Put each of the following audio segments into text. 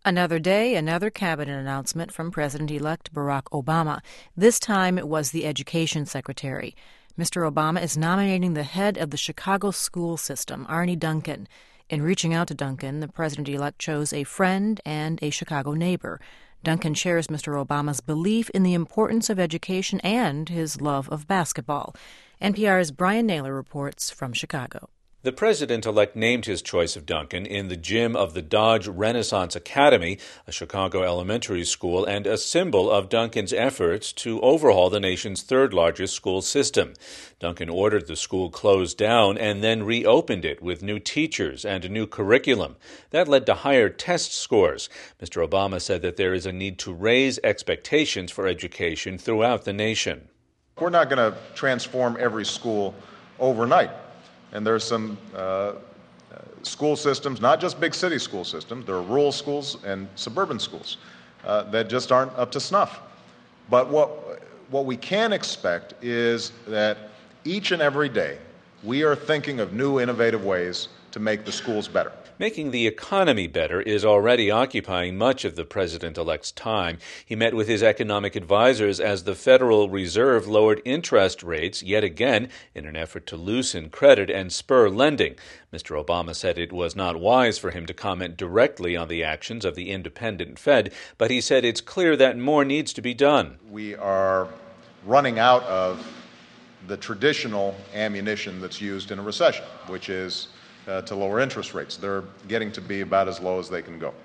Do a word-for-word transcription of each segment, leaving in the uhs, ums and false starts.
Another day, another cabinet announcement from President-elect Barack Obama. This time it was the education secretary. Mister Obama is nominating the head of the Chicago school system, Arne Duncan. In reaching out to Duncan, the president-elect chose a friend and a Chicago neighbor. Duncan shares Mister Obama's belief in the importance of education and his love of basketball. N P R's Brian Naylor reports from Chicago. The president-elect named his choice of Duncan in the gym of the Dodge Renaissance Academy, a Chicago elementary school, and a symbol of Duncan's efforts to overhaul the nation's third-largest school system. Duncan ordered the school closed down and then reopened it with new teachers and a new curriculum. That led to higher test scores. Mister Obama said that there is a need to raise expectations for education throughout the nation. We're not going to transform every school overnight. And there's some uh, school systems, not just big city school systems, there are rural schools and suburban schools uh, that just aren't up to snuff. But what, what we can expect is that each and every day we are thinking of new innovative ways to make the schools better. Making the economy better is already occupying much of the president-elect's time. He met with his economic advisors as the Federal Reserve lowered interest rates yet again in an effort to loosen credit and spur lending. Mister Obama said it was not wise for him to comment directly on the actions of the independent Fed, but he said it's clear that more needs to be done. We are running out of the traditional ammunition that's used in a recession, which is Uh, to lower interest rates. They're getting to be about as low as they can go.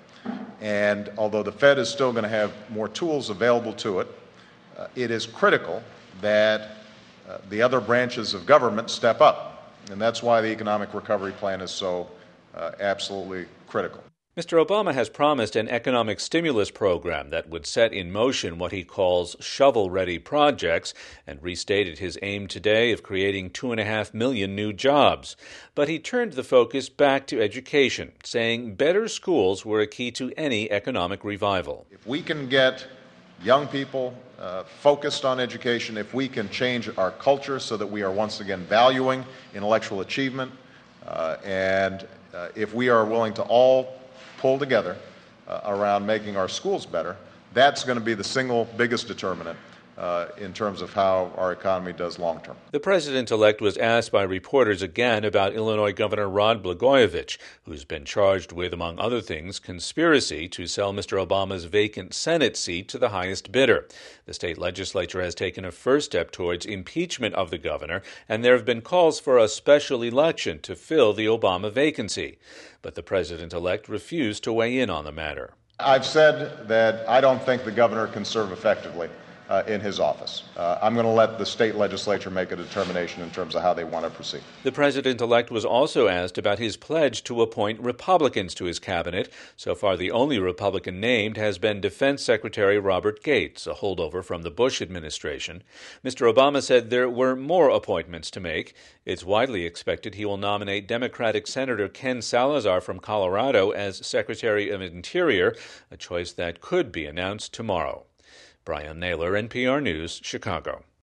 And although the Fed is still going to have more tools available to it, uh, it is critical that uh, the other branches of government step up. And that's why the economic recovery plan is so uh, absolutely critical. Mister Obama has promised an economic stimulus program that would set in motion what he calls shovel-ready projects and restated his aim today of creating two and a half million new jobs. But he turned the focus back to education, saying better schools were a key to any economic revival. If we can get young people uh, focused on education, if we can change our culture so that we are once again valuing intellectual achievement, uh, and uh, if we are willing to all pull together uh, around making our schools better, that's going to be the single biggest determinant uh, in terms of how our economy does long term. The president-elect was asked by reporters again about Illinois Governor Rod Blagojevich, who's been charged with, among other things, conspiracy to sell Mister Obama's vacant Senate seat to the highest bidder. The state legislature has taken a first step towards impeachment of the governor, and there have been calls for a special election to fill the Obama vacancy. But the president-elect refused to weigh in on the matter. I've said that I don't think the governor can serve effectively Uh, in his office. Uh, I'm going to let the state legislature make a determination in terms of how they want to proceed. The president-elect was also asked about his pledge to appoint Republicans to his cabinet. So far, the only Republican named has been Defense Secretary Robert Gates, a holdover from the Bush administration. Mister Obama said there were more appointments to make. It's widely expected he will nominate Democratic Senator Ken Salazar from Colorado as Secretary of Interior, a choice that could be announced tomorrow. Brian Naylor, N P R News, Chicago.